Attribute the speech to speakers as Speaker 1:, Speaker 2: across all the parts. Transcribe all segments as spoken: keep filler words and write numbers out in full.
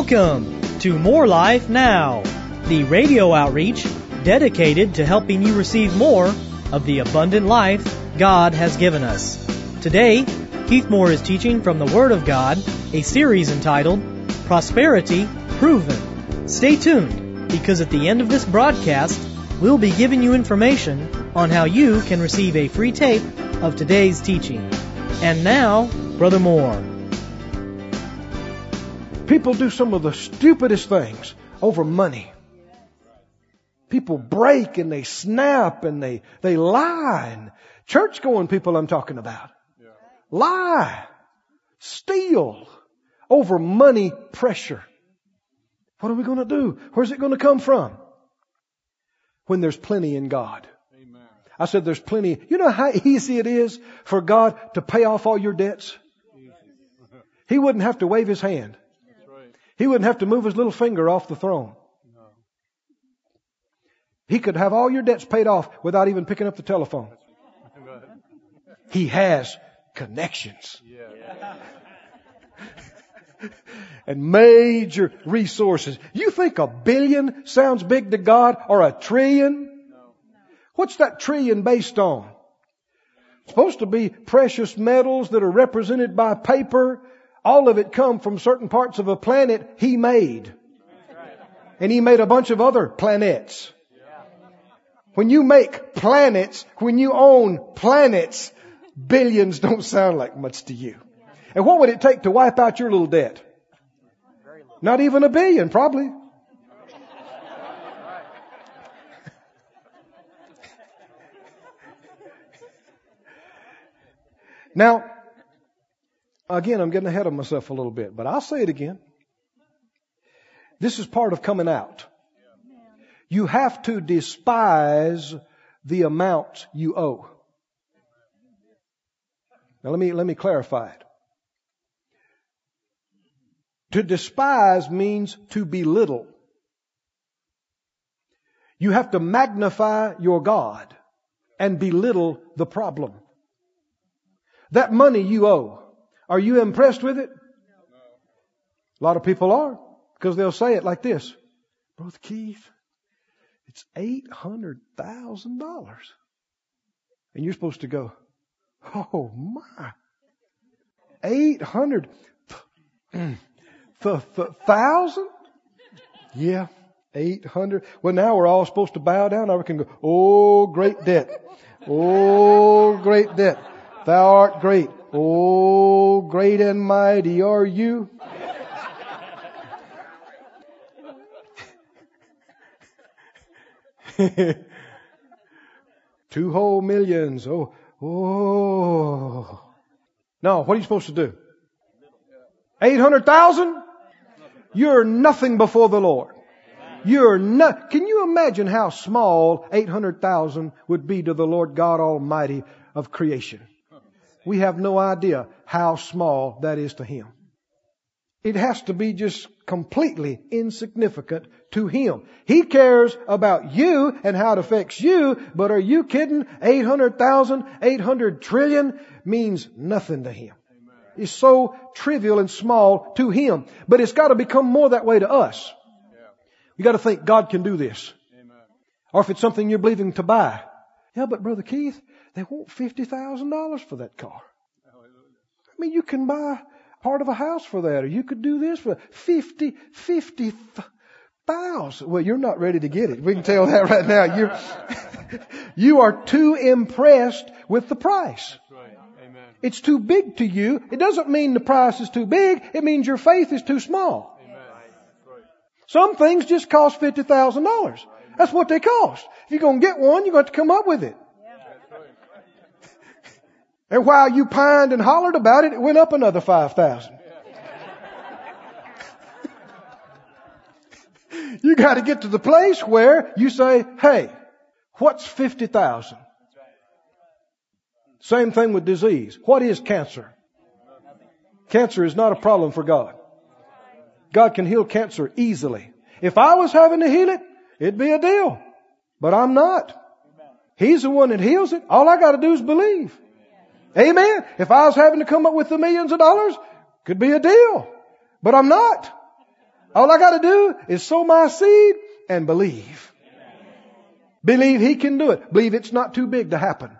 Speaker 1: Welcome to More Life Now, the radio outreach dedicated to helping you receive more of the abundant life God has given us. Today, Keith Moore is teaching from the Word of God, a series entitled Prosperity Proven. Stay tuned, because at the end of this broadcast, we'll be giving you information on how you can receive a free tape of today's teaching. And now, Brother Moore.
Speaker 2: People do some of the stupidest things over money. People break and they snap and they, they lie. And church-going people I'm talking about. Yeah. Lie. Steal over money pressure. What are we going to do? Where's it going to come from? When there's plenty in God. Amen. I said there's plenty. You know how easy it is for God to pay off all your debts? He wouldn't have to wave His hand. He wouldn't have to move His little finger off the throne. No. He could have all your debts paid off without even picking up the telephone. He has connections. Yeah. And major resources. You think a billion sounds big to God, or a trillion? No. What's that trillion based on? It's supposed to be precious metals that are represented by paper. All of it come from certain parts of a planet He made. And He made a bunch of other planets. When you make planets, when you own planets, billions don't sound like much to you. And what would it take to wipe out your little debt? Not even a billion, probably. Now, again, I'm getting ahead of myself a little bit, but I'll say it again. This is part of coming out. You have to despise the amount you owe. Now let me, let me clarify it. To despise means to belittle. You have to magnify your God and belittle the problem. That money you owe, are you impressed with it? A lot of people are, because they'll say it like this. Brother Keith, it's eight hundred thousand dollars. And you're supposed to go, oh my, eight hundred thousand? Yeah, eight hundred. Well, now we're all supposed to bow down. Now we can go, oh, great debt. Oh, great debt. Thou art great. Oh, great and mighty are you. Two whole millions. Oh, oh. No, what are you supposed to do? Eight hundred thousand? You're nothing before the Lord. You're not. Can you imagine how small eight hundred thousand would be to the Lord God Almighty of creation? We have no idea how small that is to Him. It has to be just completely insignificant to Him. He cares about you and how it affects you, but are you kidding? eight hundred thousand, eight hundred trillion means nothing to Him. Amen. It's so trivial and small to Him. But it's got to become more that way to us. Yeah. You got to think God can do this. Amen. Or if it's something you're believing to buy. Yeah, but Brother Keith, they want fifty thousand dollars for that car. I mean, you can buy part of a house for that, or you could do this for fifty, fifty thousand. Well, you're not ready to get it. We can tell that right now. You're, you are too impressed with the price. Right. Amen. It's too big to you. It doesn't mean the price is too big. It means your faith is too small. Amen. Right. Some things just cost fifty thousand dollars. That's what they cost. If you're going to get one, you're going to have to come up with it. And while you pined and hollered about it, it went up another five thousand. You got to get to the place where you say, hey, what's fifty thousand? Same thing with disease. What is cancer? Cancer is not a problem for God. God can heal cancer easily. If I was having to heal it, it'd be a deal. But I'm not. He's the one that heals it. All I got to do is believe. Amen. If I was having to come up with the millions of dollars, could be a deal. But I'm not. All I got to do is sow my seed and believe. Believe He can do it. Believe it's not too big to happen.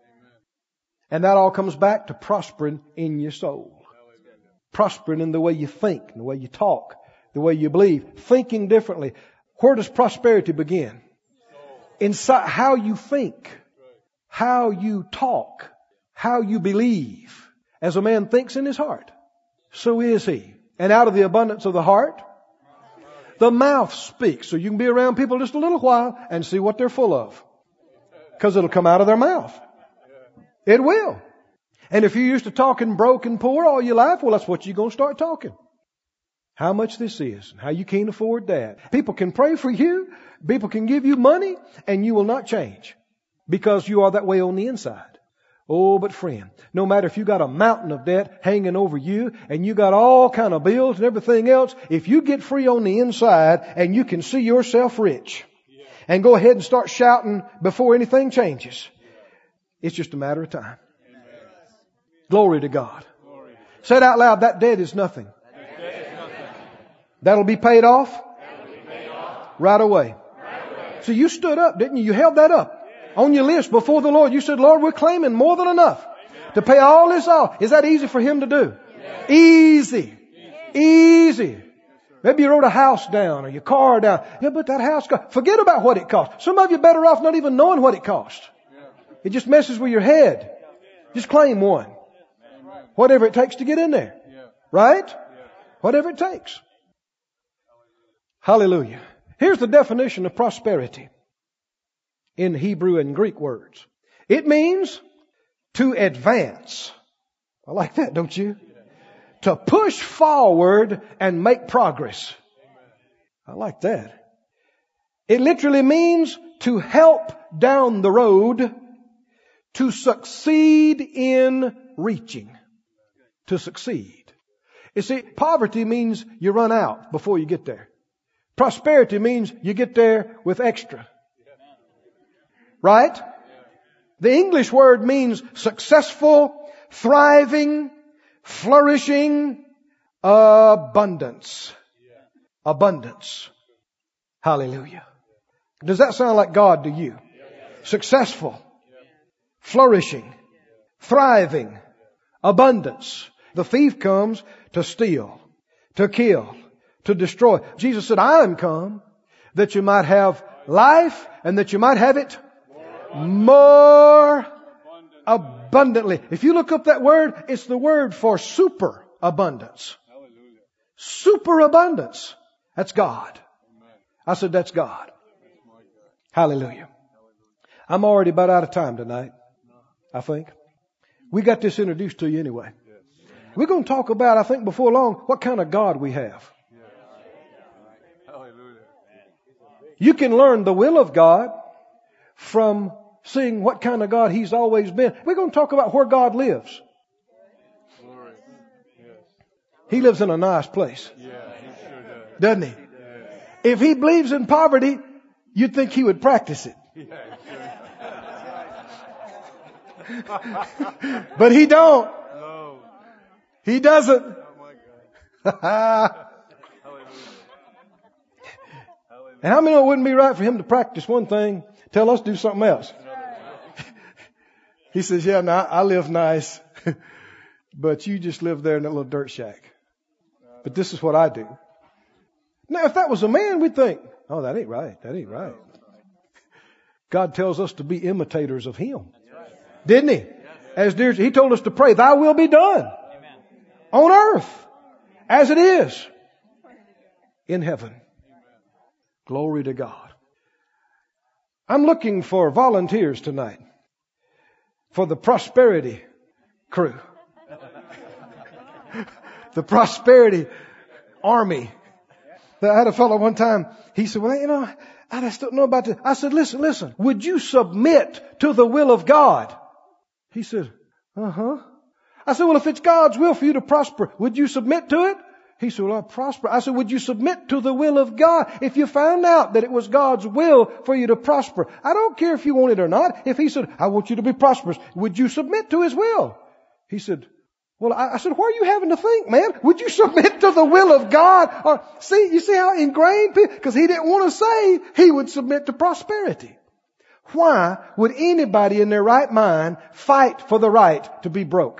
Speaker 2: And that all comes back to prospering in your soul. Prospering in the way you think, the way you talk, the way you believe. Thinking differently. Where does prosperity begin? Inside how you think, how you talk, how you believe. As a man thinks in his heart, so is he. And out of the abundance of the heart, the mouth speaks. So you can be around people just a little while and see what they're full of. Because it'll come out of their mouth. It will. And if you're used to talking broke and poor all your life, well, that's what you're going to start talking. How much this is, and how you can't afford that. People can pray for you. People can give you money, and you will not change. Because you are that way on the inside. Oh, but friend, no matter if you got a mountain of debt hanging over you, and you got all kind of bills and everything else, if you get free on the inside, and you can see yourself rich, and go ahead and start shouting before anything changes, it's just a matter of time. Glory to God. Say it out loud, that debt is nothing. That'll be paid off,
Speaker 3: paid off.
Speaker 2: Right away.
Speaker 3: Right away.
Speaker 2: So you stood up, didn't you? You held that up on your list before the Lord. You said, Lord, we're claiming more than enough to pay all this off. Is that easy for Him to do?
Speaker 3: Yes.
Speaker 2: Easy. Easy. Maybe you wrote a house down or your car down. Yeah, but that house cost. Forget about what it cost. Some of you are better off not even knowing what it cost. It just messes with your head. Just claim one. Whatever it takes to get in there. Right? Whatever it takes. Hallelujah. Here's the definition of prosperity in Hebrew and Greek words. It means to advance. I like that, don't you? To push forward and make progress. I like that. It literally means to help down the road, to succeed in reaching. To succeed. You see, poverty means you run out before you get there. Prosperity means you get there with extra. Right? The English word means successful, thriving, flourishing, abundance. Abundance. Hallelujah. Does that sound like God to you? Successful, flourishing, thriving, abundance. The thief comes to steal, to kill, to destroy. Jesus said, I am come that you might have life and that you might have it more abundantly. If you look up that word, it's the word for super abundance. Super abundance. That's God. I said, that's God. Hallelujah. I'm already about out of time tonight, I think. We got this introduced to you anyway. We're going to talk about, I think before long, what kind of God we have. You can learn the will of God from seeing what kind of God He's always been. We're going to talk about where God lives. He lives in a nice place. Doesn't He? If He believes in poverty, you'd think He would practice it. But He don't. He doesn't. And how many know it wouldn't be right for Him to practice one thing, tell us to do something else? He says, yeah, now I live nice, but you just live there in that little dirt shack. But this is what I do. Now, if that was a man, we'd think, oh, that ain't right. That ain't right. God tells us to be imitators of Him. Didn't He? As dear, He told us to pray, Thy will be done on earth as it is in heaven. Glory to God. I'm looking for volunteers tonight for the prosperity crew. The prosperity army. I had a fellow one time, he said, well, you know, I just don't know about this. I said, listen, listen, would you submit to the will of God? He said, uh-huh. I said, well, if it's God's will for you to prosper, would you submit to it? He said, well, I'll prosper. I said, would you submit to the will of God if you found out that it was God's will for you to prosper? I don't care if you want it or not. If He said, I want you to be prosperous, would you submit to His will? He said, Well, I, I said, why are you having to think, man? Would you submit to the will of God? Or see, you see how ingrained people, because he didn't want to say he would submit to prosperity. Why would anybody in their right mind fight for the right to be broke?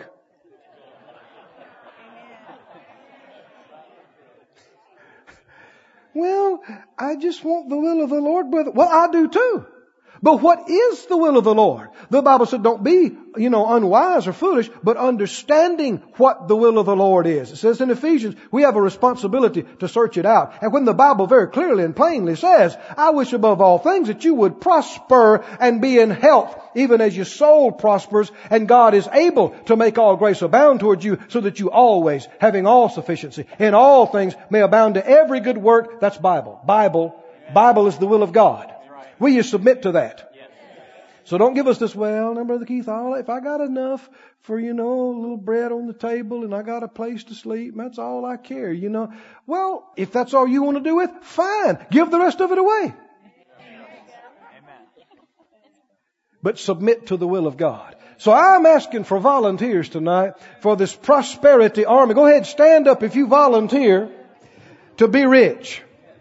Speaker 2: Well, I just want the will of the Lord, brother. Well, I do too. But what is the will of the Lord? The Bible said don't be, you know, unwise or foolish, but understanding what the will of the Lord is. It says in Ephesians, we have a responsibility to search it out. And when the Bible very clearly and plainly says, I wish above all things that you would prosper and be in health, even as your soul prospers, and God is able to make all grace abound towards you, so that you always, having all sufficiency, in all things may abound to every good work. That's Bible. Bible. Bible is the will of God. Will you submit to that? Yes. So don't give us this, well, now, Brother Keith, all, if I got enough for, you know, a little bread on the table and I got a place to sleep, that's all I care, you know. Well, if that's all you want to do with, fine. Give the rest of it away. Amen. But submit to the will of God. So I'm asking for volunteers tonight for this prosperity army. Go ahead, stand up if you volunteer to be rich.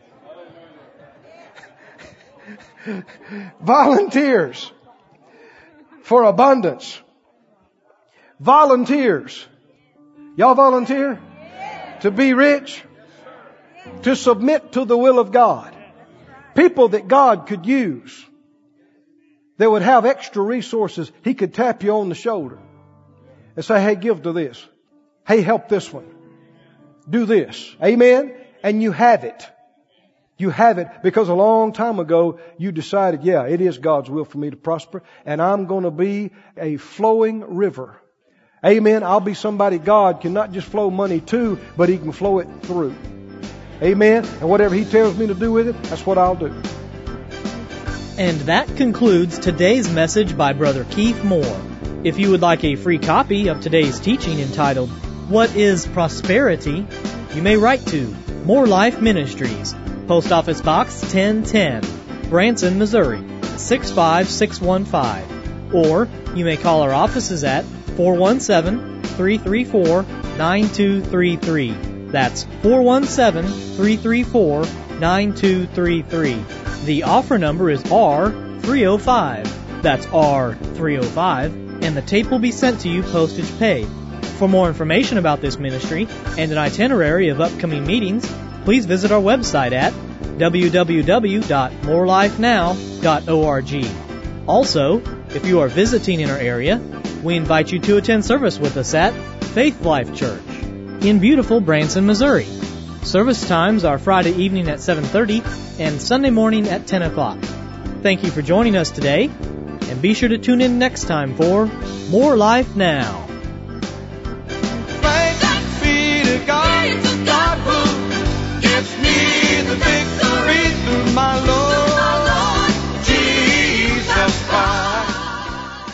Speaker 2: Volunteers for abundance. Volunteers. Y'all volunteer? To be rich? To submit to the will of God. People that God could use. That would have extra resources. He could tap you on the shoulder and say, hey, give to this. Hey, help this one. Do this. Amen? And you have it. You have it because a long time ago you decided, yeah, it is God's will for me to prosper, and I'm going to be a flowing river. Amen. I'll be somebody God can not just flow money to, but He can flow it through. Amen. And whatever He tells me to do with it, that's what I'll do.
Speaker 1: And that concludes today's message by Brother Keith Moore. If you would like a free copy of today's teaching entitled, What is Prosperity?, you may write to More Life Ministries, Post Office Box ten ten, Branson, Missouri, six five six one five. Or you may call our offices at four one seven, three three four, nine two three three. That's four one seven, three three four, nine two three three. The offer number is R three oh five. That's R three oh five. And the tape will be sent to you postage paid. For more information about this ministry and an itinerary of upcoming meetings, please visit our website at w w w dot more life now dot org. Also, if you are visiting in our area, we invite you to attend service with us at Faith Life Church in beautiful Branson, Missouri. Service times are Friday evening at seven thirty and Sunday morning at ten o'clock. Thank you for joining us today, and be sure to tune in next time for More Life Now.
Speaker 4: Thanks be to God, God who gives me the victory through my Lord Jesus Christ.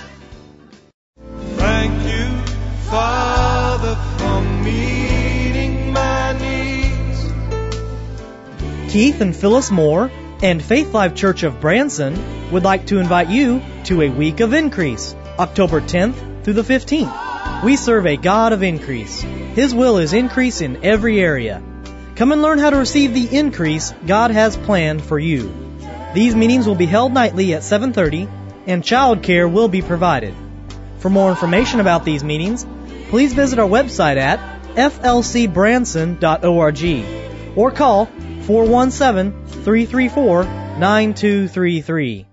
Speaker 4: Thank you, Father, for meeting my needs.
Speaker 1: Keith and Phyllis Moore and Faith Life Church of Branson would like to invite you to a week of increase, October tenth through the fifteenth. We serve a God of increase. His will is increase in every area. Come and learn how to receive the increase God has planned for you. These meetings will be held nightly at seven thirty, and child care will be provided. For more information about these meetings, please visit our website at f l c branson dot org or call four one seven, three three four, nine two three three.